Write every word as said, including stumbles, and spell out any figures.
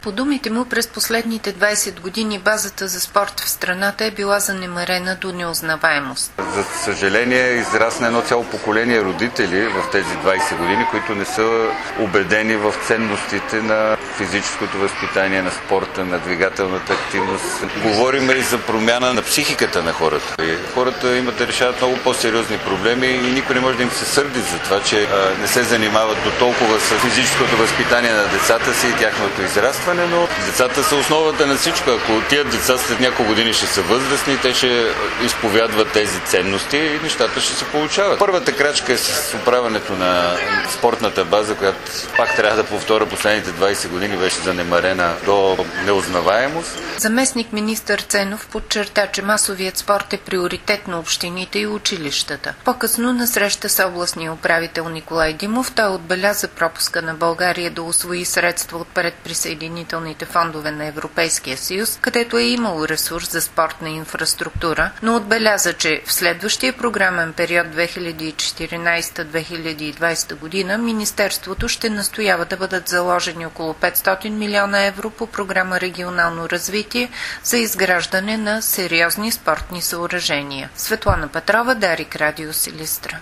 По думите му, през последните двайсет години базата за спорт в страната е била занемарена до неузнаваемост. За съжаление, израсна едно цяло поколение родители в тези двайсет години, които не са убедени в ценностите на физическото възпитание, на спорта, на двигателната активност. Говорим и за промяна на психиката на хората. И хората имат да решават много по-сериозни проблеми и никой не може да им се сърди за това, че а, не се занимават до толкова с физическото възпитание на децата си и тяхното израстване. Но децата са основата на всичко. Ако тия деца след няколко години ще са възрастни, те ще изповядват тези ценности и нещата ще се получават. Първата крачка е с оправянето на спортната база, която пак трябва да повторя последните двайсет години беше занемарена до неузнаваемост. Заместник министър Ценов подчерта, че масовият спорт е приоритет на общините и училищата. По-късно на среща с областния управител Николай Димов той отбеляза пропуска на България да усвои средства от предприсъединителните фондове на Европейския съюз, където е имало ресурс за спортна инфраструктура, но отбеляза, че в следващия програмен период две хиляди и четиринайсета - две хиляди и двайсета година Министерството ще настоява да бъдат заложени около петстотин милиона евро по програма Регионално развитие за изграждане на сериозни спортни съоръжения. Светлана Петрова, Дарик Радио, Силистра.